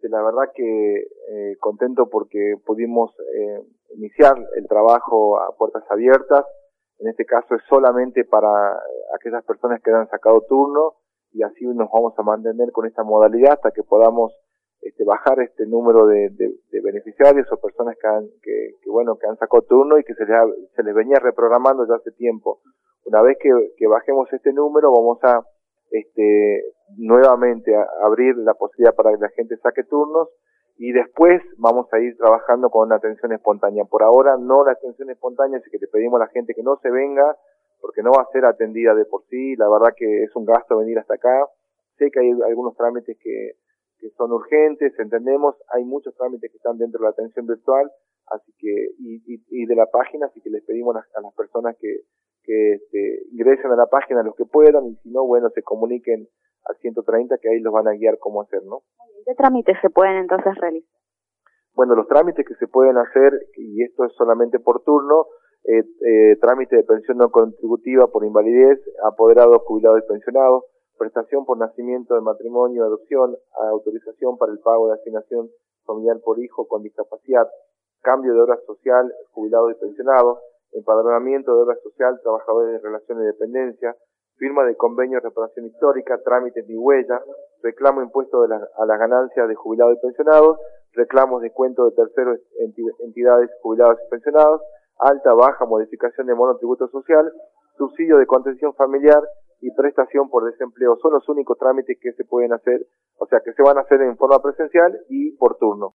La verdad que contento porque pudimos iniciar el trabajo a puertas abiertas. En este caso es solamente para aquellas personas que han sacado turno y así nos vamos a mantener con esta modalidad hasta que podamos bajar este número de beneficiarios o personas que han sacado turno y que se les venía reprogramando ya hace tiempo. Una vez que bajemos este número vamos a nuevamente a abrir la posibilidad para que la gente saque turnos y después vamos a ir trabajando con una atención espontánea. Por ahora no la atención espontánea, así que le pedimos a la gente que no se venga porque no va a ser atendida de por sí. La verdad que es un gasto venir hasta acá. Sé que hay algunos trámites que son urgentes, entendemos, hay muchos trámites que están dentro de la atención virtual, así que y de la página, así que les pedimos a las personas que ingresen a la página los que puedan y si no, bueno, se comuniquen al 130 que ahí los van a guiar cómo hacer, ¿no? ¿Qué trámites se pueden entonces realizar? Bueno, los trámites que se pueden hacer, y esto es solamente por turno, trámite de pensión no contributiva por invalidez, apoderados, jubilados y pensionados, prestación por nacimiento, de matrimonio, adopción, autorización para el pago de asignación familiar por hijo con discapacidad, cambio de obra social, jubilados y pensionados, empadronamiento de obra social, trabajadores de relaciones de dependencia, firma de convenio de reparación histórica, trámites de huella, reclamo impuesto a las ganancias de jubilados y pensionados, reclamos de cuento de terceros entidades jubilados y pensionados, alta, baja, modificación de monotributo social, subsidio de contención familiar y prestación por desempleo. Son los únicos trámites que se pueden hacer, o sea, que se van a hacer en forma presencial y por turno.